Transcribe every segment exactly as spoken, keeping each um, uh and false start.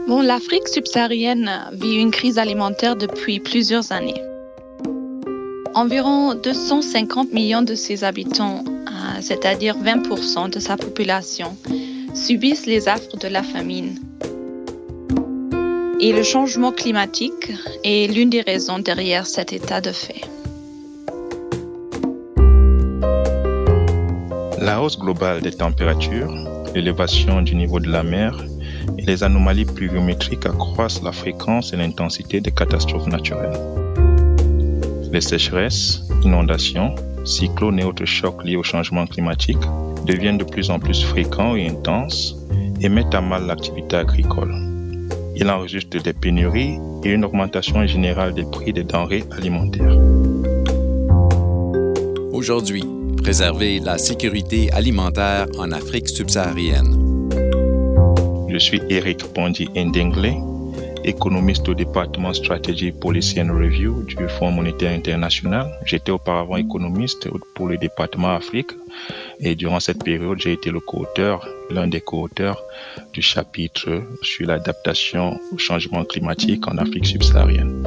Bon, l'Afrique subsaharienne vit une crise alimentaire depuis plusieurs années. Environ deux cent cinquante millions de ses habitants, c'est-à-dire vingt pour cent de sa population, subissent les affres de la famine. Et le changement climatique est l'une des raisons derrière cet état de fait. La hausse globale des températures, l'élévation du niveau de la mer et les anomalies pluviométriques accroissent la fréquence et l'intensité des catastrophes naturelles. Les sécheresses, inondations, cyclones et autres chocs liés au changement climatique deviennent de plus en plus fréquents et intenses et mettent à mal l'activité agricole. Il en résulte des pénuries et une augmentation générale des prix des denrées alimentaires. Aujourd'hui, préserver la sécurité alimentaire en Afrique subsaharienne. Je suis Eric Bondi Ndinglé, économiste au département Strategy, Policy and Review du Fonds monétaire international. J'étais auparavant économiste pour le département Afrique et durant cette période, j'ai été le co-auteur, l'un des co-auteurs du chapitre sur l'adaptation au changement climatique en Afrique subsaharienne.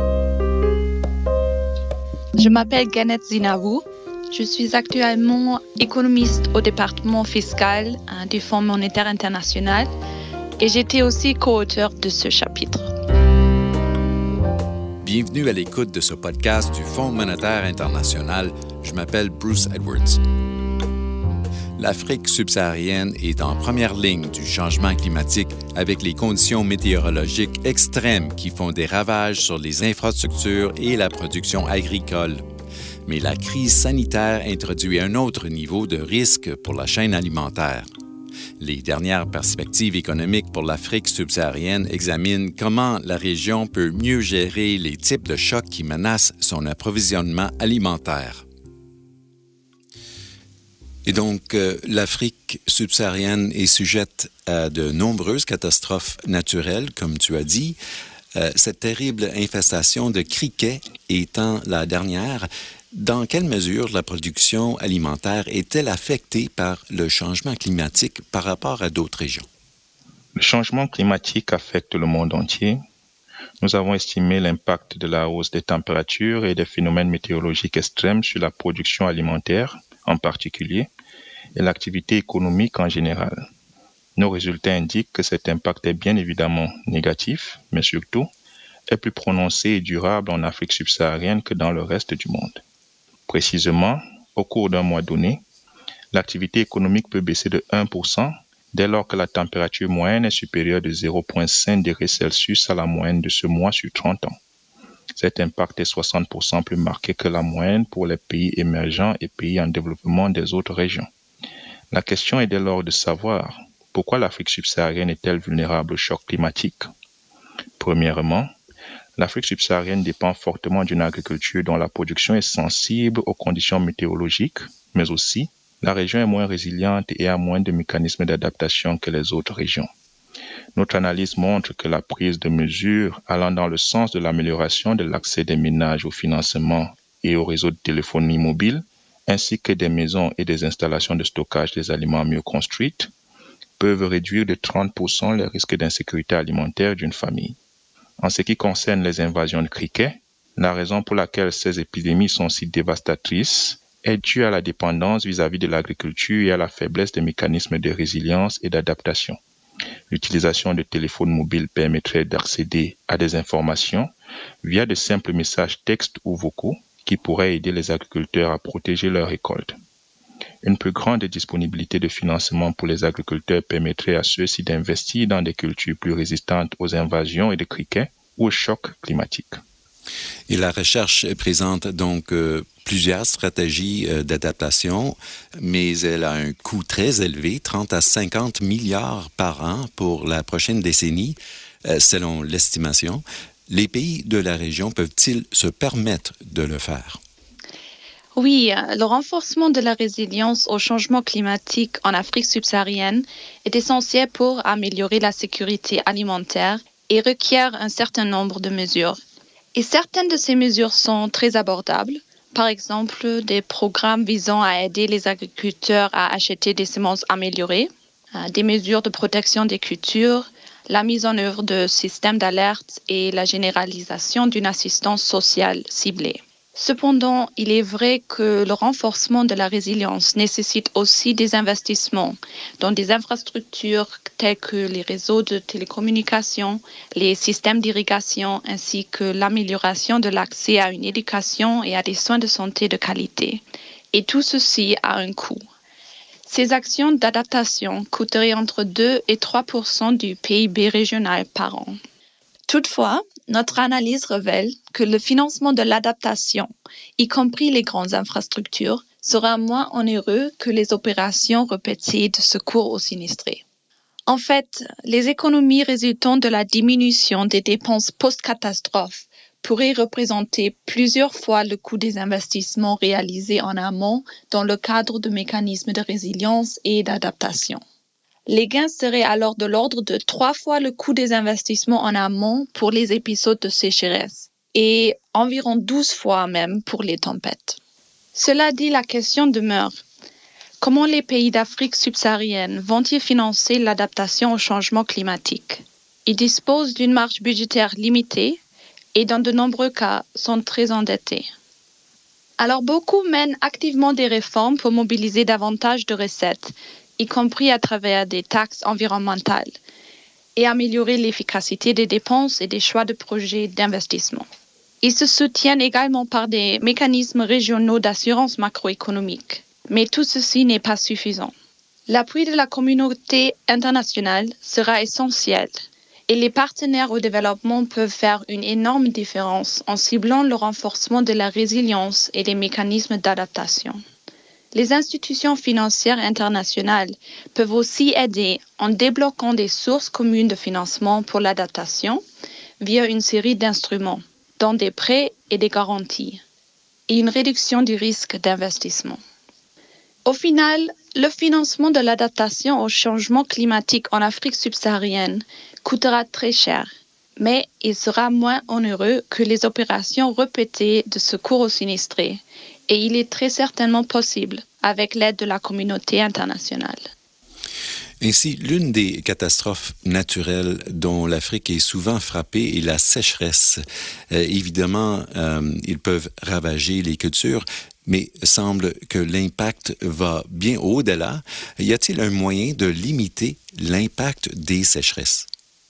Je m'appelle Gannet Zinavou. Je suis actuellement économiste au département fiscal du Fonds monétaire international et j'étais aussi co-auteur de ce chapitre. Bienvenue à l'écoute de ce podcast du Fonds monétaire international. Je m'appelle Bruce Edwards. L'Afrique subsaharienne est en première ligne du changement climatique avec les conditions météorologiques extrêmes qui font des ravages sur les infrastructures et la production agricole. Mais la crise sanitaire introduit un autre niveau de risque pour la chaîne alimentaire. Les dernières perspectives économiques pour l'Afrique subsaharienne examinent comment la région peut mieux gérer les types de chocs qui menacent son approvisionnement alimentaire. Et donc, euh, l'Afrique subsaharienne est sujette à de nombreuses catastrophes naturelles, comme tu as dit. Euh, cette terrible infestation de criquets étant la dernière. Dans quelle mesure la production alimentaire est-elle affectée par le changement climatique par rapport à d'autres régions? Le changement climatique affecte le monde entier. Nous avons estimé l'impact de la hausse des températures et des phénomènes météorologiques extrêmes sur la production alimentaire en particulier et l'activité économique en général. Nos résultats indiquent que cet impact est bien évidemment négatif, mais surtout est plus prononcé et durable en Afrique subsaharienne que dans le reste du monde. Précisément, au cours d'un mois donné, l'activité économique peut baisser de un pour cent dès lors que la température moyenne est supérieure de zéro virgule cinq degrés Celsius à la moyenne de ce mois sur trente ans. Cet impact est soixante pour cent plus marqué que la moyenne pour les pays émergents et pays en développement des autres régions. La question est dès lors de savoir pourquoi l'Afrique subsaharienne est-elle vulnérable au choc climatique. Premièrement, l'Afrique subsaharienne dépend fortement d'une agriculture dont la production est sensible aux conditions météorologiques, mais aussi la région est moins résiliente et a moins de mécanismes d'adaptation que les autres régions. Notre analyse montre que la prise de mesures allant dans le sens de l'amélioration de l'accès des ménages au financement et au réseau de téléphonie mobile, ainsi que des maisons et des installations de stockage des aliments mieux construites, peuvent réduire de trente pour cent les risques d'insécurité alimentaire d'une famille. En ce qui concerne les invasions de criquets, la raison pour laquelle ces épidémies sont si dévastatrices est due à la dépendance vis-à-vis de l'agriculture et à la faiblesse des mécanismes de résilience et d'adaptation. L'utilisation de téléphones mobiles permettrait d'accéder à des informations via de simples messages textes ou vocaux qui pourraient aider les agriculteurs à protéger leurs récoltes. Une plus grande disponibilité de financement pour les agriculteurs permettrait à ceux-ci d'investir dans des cultures plus résistantes aux invasions et de criquets ou aux chocs climatiques. Et la recherche présente donc euh, plusieurs stratégies euh, d'adaptation, mais elle a un coût très élevé, trente à cinquante milliards par an pour la prochaine décennie, euh, selon l'estimation. Les pays de la région peuvent-ils se permettre de le faire? Oui, le renforcement de la résilience au changement climatique en Afrique subsaharienne est essentiel pour améliorer la sécurité alimentaire et requiert un certain nombre de mesures. Et certaines de ces mesures sont très abordables. Par exemple, des programmes visant à aider les agriculteurs à acheter des semences améliorées, des mesures de protection des cultures, la mise en œuvre de systèmes d'alerte et la généralisation d'une assistance sociale ciblée. Cependant, il est vrai que le renforcement de la résilience nécessite aussi des investissements dans des infrastructures telles que les réseaux de télécommunications, les systèmes d'irrigation ainsi que l'amélioration de l'accès à une éducation et à des soins de santé de qualité. Et tout ceci a un coût. Ces actions d'adaptation coûteraient entre deux et trois pour cent du P I B régional par an. Toutefois, notre analyse révèle que le financement de l'adaptation, y compris les grandes infrastructures, sera moins onéreux que les opérations répétées de secours aux sinistrés. En fait, les économies résultant de la diminution des dépenses post-catastrophe pourraient représenter plusieurs fois le coût des investissements réalisés en amont dans le cadre de mécanismes de résilience et d'adaptation. Les gains seraient alors de l'ordre de trois fois le coût des investissements en amont pour les épisodes de sécheresse et environ douze fois même pour les tempêtes. Cela dit, la question demeure. Comment les pays d'Afrique subsaharienne vont-ils financer l'adaptation au changement climatique? Ils disposent d'une marge budgétaire limitée et dans de nombreux cas sont très endettés. Alors beaucoup mènent activement des réformes pour mobiliser davantage de recettes, y compris à travers des taxes environnementales, et améliorer l'efficacité des dépenses et des choix de projets d'investissement. Ils se soutiennent également par des mécanismes régionaux d'assurance macroéconomique, mais tout ceci n'est pas suffisant. L'appui de la communauté internationale sera essentiel, et les partenaires au développement peuvent faire une énorme différence en ciblant le renforcement de la résilience et des mécanismes d'adaptation. Les institutions financières internationales peuvent aussi aider en débloquant des sources communes de financement pour l'adaptation via une série d'instruments, dont des prêts et des garanties, et une réduction du risque d'investissement. Au final, le financement de l'adaptation au changement climatique en Afrique subsaharienne coûtera très cher, mais il sera moins onéreux que les opérations répétées de secours aux sinistrés, et il est très certainement possible avec l'aide de la communauté internationale. Ainsi, l'une des catastrophes naturelles dont l'Afrique est souvent frappée est la sécheresse. Euh, évidemment, euh, ils peuvent ravager les cultures, mais semble que l'impact va bien au-delà. Y a-t-il un moyen de limiter l'impact des sécheresses?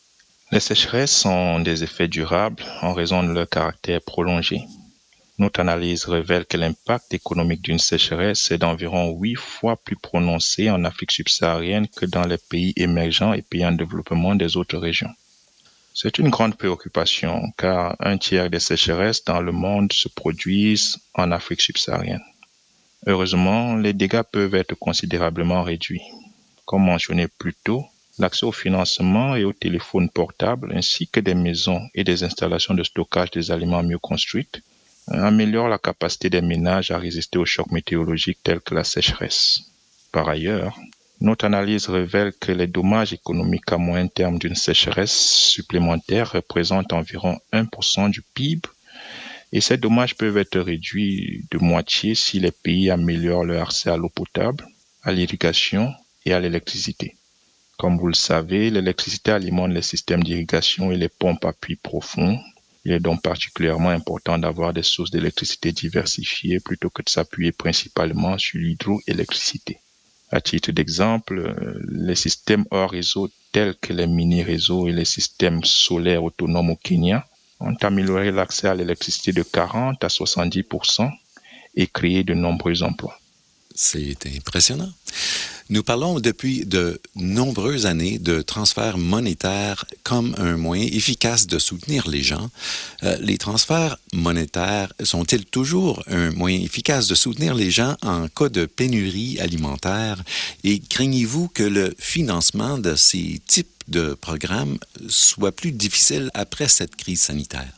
Les sécheresses ont des effets durables en raison de leur caractère prolongé. Notre analyse révèle que l'impact économique d'une sécheresse est d'environ huit fois plus prononcé en Afrique subsaharienne que dans les pays émergents et pays en développement des autres régions. C'est une grande préoccupation car un tiers des sécheresses dans le monde se produisent en Afrique subsaharienne. Heureusement, les dégâts peuvent être considérablement réduits. Comme mentionné plus tôt, l'accès au financement et au téléphone portable ainsi que des maisons et des installations de stockage des aliments mieux construites améliore la capacité des ménages à résister aux chocs météorologiques tels que la sécheresse. Par ailleurs, notre analyse révèle que les dommages économiques à moyen terme d'une sécheresse supplémentaire représentent environ un pour cent du P I B et ces dommages peuvent être réduits de moitié si les pays améliorent leur accès à l'eau potable, à l'irrigation et à l'électricité. Comme vous le savez, l'électricité alimente les systèmes d'irrigation et les pompes à puits profonds. Il est donc particulièrement important d'avoir des sources d'électricité diversifiées plutôt que de s'appuyer principalement sur l'hydroélectricité. À titre d'exemple, les systèmes hors réseau tels que les mini-réseaux et les systèmes solaires autonomes au Kenya ont amélioré l'accès à l'électricité de quarante à soixante-dix pour cent et créé de nombreux emplois. C'est impressionnant. Nous parlons depuis de nombreuses années de transferts monétaires comme un moyen efficace de soutenir les gens. Euh, les transferts monétaires sont-ils toujours un moyen efficace de soutenir les gens en cas de pénurie alimentaire? Et craignez-vous que le financement de ces types de programmes soit plus difficile après cette crise sanitaire?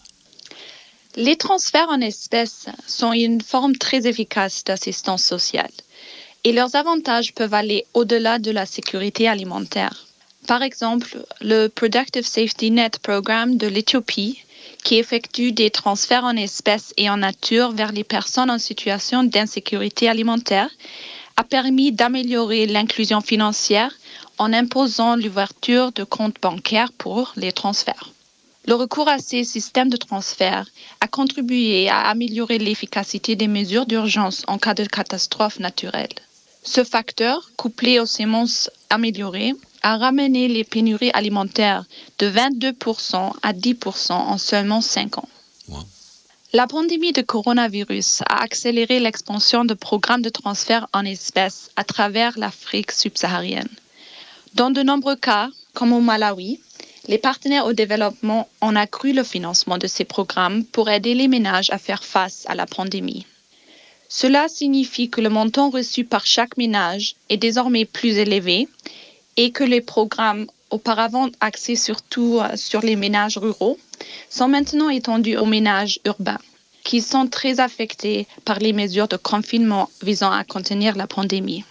Les transferts en espèces sont une forme très efficace d'assistance sociale. Et leurs avantages peuvent aller au-delà de la sécurité alimentaire. Par exemple, le Productive Safety Net Programme de l'Éthiopie, qui effectue des transferts en espèces et en nature vers les personnes en situation d'insécurité alimentaire, a permis d'améliorer l'inclusion financière en imposant l'ouverture de comptes bancaires pour les transferts. Le recours à ces systèmes de transfert a contribué à améliorer l'efficacité des mesures d'urgence en cas de catastrophe naturelle. Ce facteur, couplé aux semences améliorées, a ramené les pénuries alimentaires de vingt-deux pour cent à dix pour cent en seulement cinq ans. Wow. La pandémie de coronavirus a accéléré l'expansion de programmes de transfert en espèces à travers l'Afrique subsaharienne. Dans de nombreux cas, comme au Malawi, les partenaires au développement ont accru le financement de ces programmes pour aider les ménages à faire face à la pandémie. Cela signifie que le montant reçu par chaque ménage est désormais plus élevé et que les programmes auparavant axés surtout sur les ménages ruraux sont maintenant étendus aux ménages urbains, qui sont très affectés par les mesures de confinement visant à contenir la pandémie.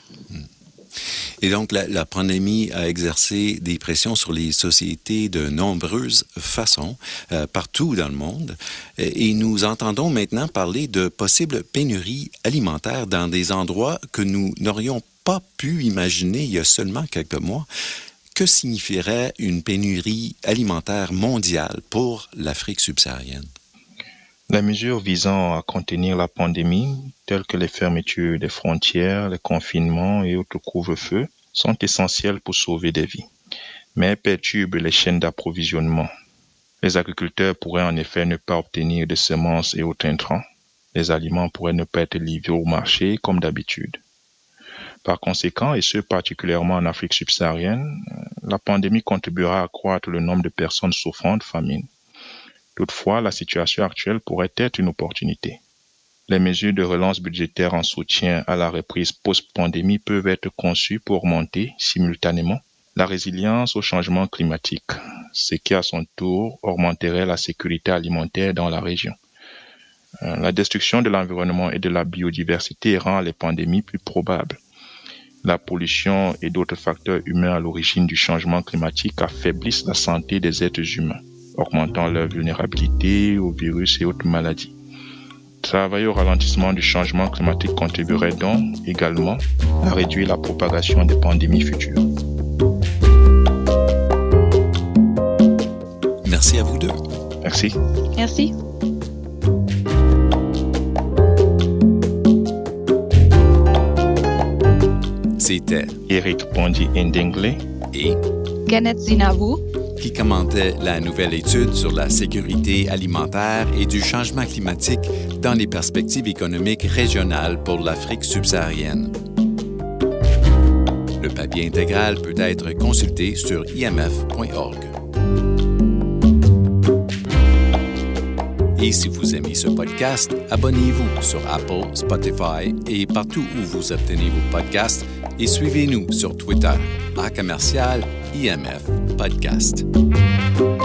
Et donc, la, la pandémie a exercé des pressions sur les sociétés de nombreuses façons, euh, partout dans le monde. Et nous entendons maintenant parler de possibles pénuries alimentaires dans des endroits que nous n'aurions pas pu imaginer il y a seulement quelques mois. Que signifierait une pénurie alimentaire mondiale pour l'Afrique subsaharienne? Les mesures visant à contenir la pandémie, telles que les fermetures des frontières, les confinements et autres couvre-feux, sont essentielles pour sauver des vies, mais perturbent les chaînes d'approvisionnement. Les agriculteurs pourraient en effet ne pas obtenir de semences et autres intrants. Les aliments pourraient ne pas être livrés au marché comme d'habitude. Par conséquent, et ce particulièrement en Afrique subsaharienne, la pandémie contribuera à accroître le nombre de personnes souffrant de famine. Toutefois, la situation actuelle pourrait être une opportunité. Les mesures de relance budgétaire en soutien à la reprise post-pandémie peuvent être conçues pour augmenter simultanément la résilience au changement climatique, ce qui à son tour augmenterait la sécurité alimentaire dans la région. La destruction de l'environnement et de la biodiversité rend les pandémies plus probables. La pollution et d'autres facteurs humains à l'origine du changement climatique affaiblissent la santé des êtres humains, augmentant leur vulnérabilité aux virus et autres maladies. Travailler au ralentissement du changement climatique contribuerait donc également à réduire la propagation des pandémies futures. Merci à vous deux. Merci. Merci. C'était Eric Bondi Ndinglé et Ganet Zinabou qui commentait la nouvelle étude sur la sécurité alimentaire et du changement climatique dans les perspectives économiques régionales pour l'Afrique subsaharienne. Le papier intégral peut être consulté sur i m f point org. Et si vous aimez ce podcast, abonnez-vous sur Apple, Spotify et partout où vous obtenez vos podcasts et suivez-nous sur Twitter à commercial I M F Podcast.